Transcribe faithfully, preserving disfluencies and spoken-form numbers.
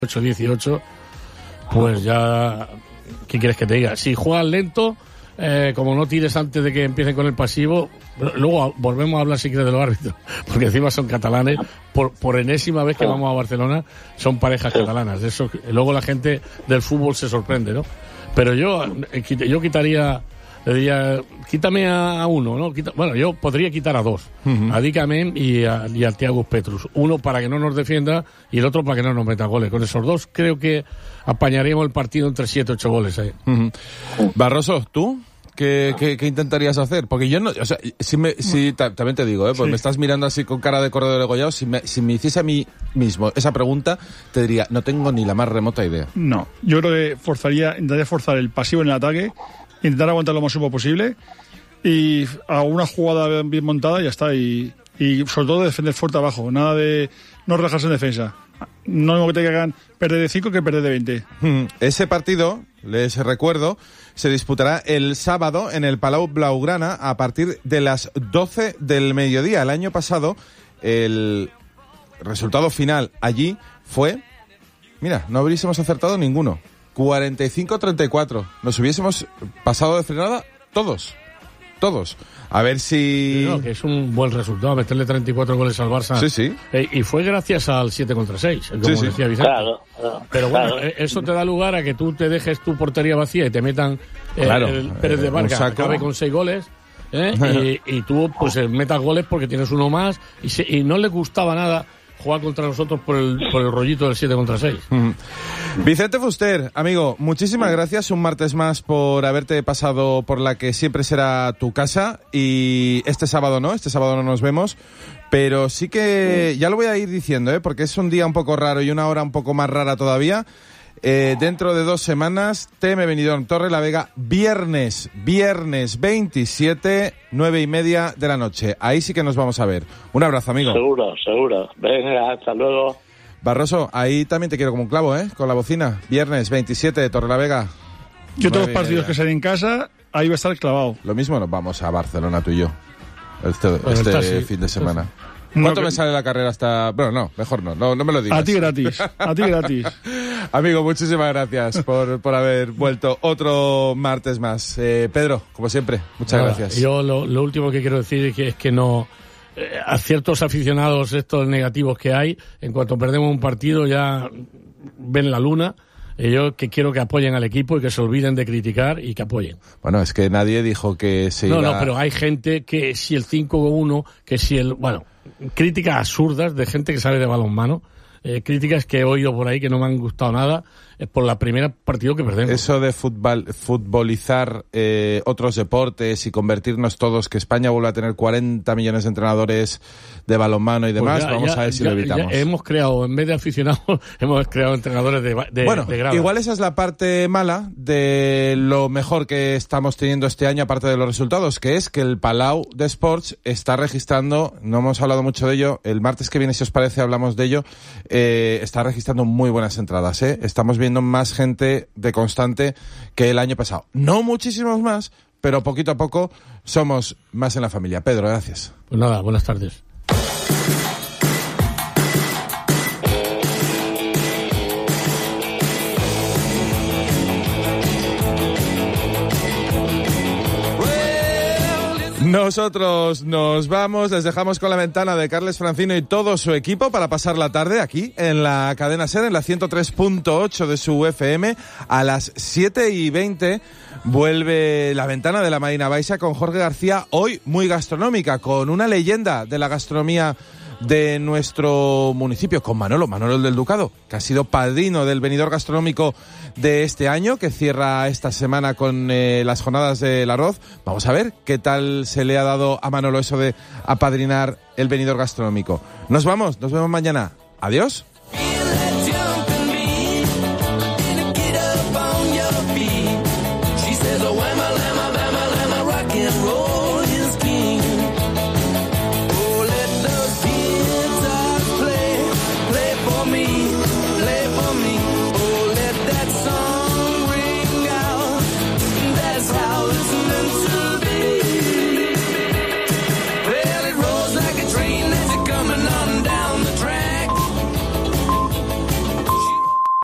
ocho dieciocho, pues ya, ¿qué quieres que te diga? Si juegas lento, eh, como no tires antes de que empiecen con el pasivo, luego volvemos a hablar si quieres de los árbitros, porque encima son catalanes, por, por enésima vez que vamos a Barcelona, son parejas catalanas, eso, luego la gente del fútbol se sorprende, ¿no? Pero yo, yo quitaría, le diría, quítame a uno, ¿no? Quita, bueno, yo podría quitar a dos, uh-huh. a Dicamem y a, y a Thiago Petrus. Uno para que no nos defienda y el otro para que no nos meta goles. Con esos dos creo que apañaríamos el partido entre siete, ocho goles ahí. Uh-huh. Barroso, ¿tú? ¿Qué, qué, ¿Qué intentarías hacer? Porque yo no, o sea, si me, si, ta, también te digo, ¿eh? Pues sí. Me estás mirando así con cara de corredor degollado, si me, si me hiciese a mí mismo esa pregunta, te diría, no tengo ni la más remota idea. No, yo creo que forzaría, intentaría forzar el pasivo en el ataque, intentar aguantar lo más tiempo posible y a una jugada bien montada y ya está. Y, y sobre todo defender fuerte abajo, nada de no relajarse en defensa. No es lo que te hagan perder de cinco que perder de veinte. Hmm. Ese partido, les recuerdo, se disputará el sábado en el Palau Blaugrana a partir de las doce del mediodía. El año pasado el resultado final allí fue, mira, no hubiésemos acertado ninguno. cuarenta y cinco a treinta y cuatro. Nos hubiésemos pasado de frenada todos. Todos. A ver si... No, que es un buen resultado, meterle treinta y cuatro goles al Barça. Sí, sí. Eh, y fue gracias al siete contra seis, como sí, sí. decía Vicente. Claro, claro. Pero bueno, claro. eso te da lugar a que tú te dejes tu portería vacía y te metan eh, claro. el Pérez de Vargas, eh, acabe con seis goles. ¿eh? y, y tú pues metas goles porque tienes uno más y, se, y no le gustaba nada jugar contra nosotros por el, por el rollito del siete contra seis. Mm. Vicente Fuster, amigo, muchísimas gracias un martes más por haberte pasado por la que siempre será tu casa, y este sábado no, este sábado no nos vemos, pero sí que ya lo voy a ir diciendo, ¿eh? Porque es un día un poco raro y una hora un poco más rara todavía. Eh, dentro de dos semanas, T M Benidorm Torre la Vega, viernes, viernes veintisiete, nueve y media de la noche. Ahí sí que nos vamos a ver. Un abrazo, amigo. Seguro, seguro. Venga, hasta luego. Barroso, ahí también te quiero como un clavo, ¿eh? Con la bocina. Viernes veintisiete, Torre la Vega. Yo todos los partidos que salen en casa, ahí va a estar clavado. Lo mismo nos vamos a Barcelona, tú y yo. Este, este está, sí. fin de semana. No, ¿Cuánto que... me sale la carrera hasta...? Bueno, no, mejor no, no, no me lo digas. A ti gratis, a ti gratis. Amigo, muchísimas gracias por, por haber vuelto otro martes más. Eh, Pedro, como siempre, muchas Nada, gracias. Yo lo, lo último que quiero decir es que, es que no... Eh, a ciertos aficionados estos negativos que hay, en cuanto perdemos un partido ya ven la luna. Y yo que quiero que apoyen al equipo y que se olviden de criticar y que apoyen. Bueno, es que nadie dijo que se no, iba... No, no, pero hay gente que si el cinco uno, que si el... Bueno, críticas absurdas de gente que sabe de balonmano, eh, críticas que he oído por ahí que no me han gustado nada, es por la primera partido que perdemos. Eso de futbol, futbolizar eh, otros deportes y convertirnos todos, que España vuelva a tener cuarenta millones de entrenadores de balonmano y demás, pues ya, vamos ya, a ver si ya, lo evitamos. Hemos creado, en vez de aficionados, hemos creado entrenadores de, de, bueno, de grada. Igual esa es la parte mala de lo mejor que estamos teniendo este año, aparte de los resultados, que es que el Palau de Sports está registrando, no hemos hablado mucho de ello, el martes que viene, si os parece, hablamos de ello, eh, está registrando muy buenas entradas, ¿eh? Estamos viendo más gente de constante que el año pasado. No muchísimos más, pero poquito a poco somos más en la familia. Pedro, gracias. Pues nada, buenas tardes. Nosotros nos vamos, les dejamos con la ventana de Carles Francino y todo su equipo para pasar la tarde aquí en la cadena SER, en la ciento tres punto ocho de su F M. A las siete y veinte vuelve la ventana de la Marina Baixa con Jorge García, hoy muy gastronómica, con una leyenda de la gastronomía de nuestro municipio, con Manolo, Manolo el del Ducado, que ha sido padrino del venidor gastronómico de este año, que cierra esta semana con eh, las jornadas del arroz. Vamos a ver qué tal se le ha dado a Manolo eso de apadrinar el venidor gastronómico. Nos vamos, nos vemos mañana. Adiós.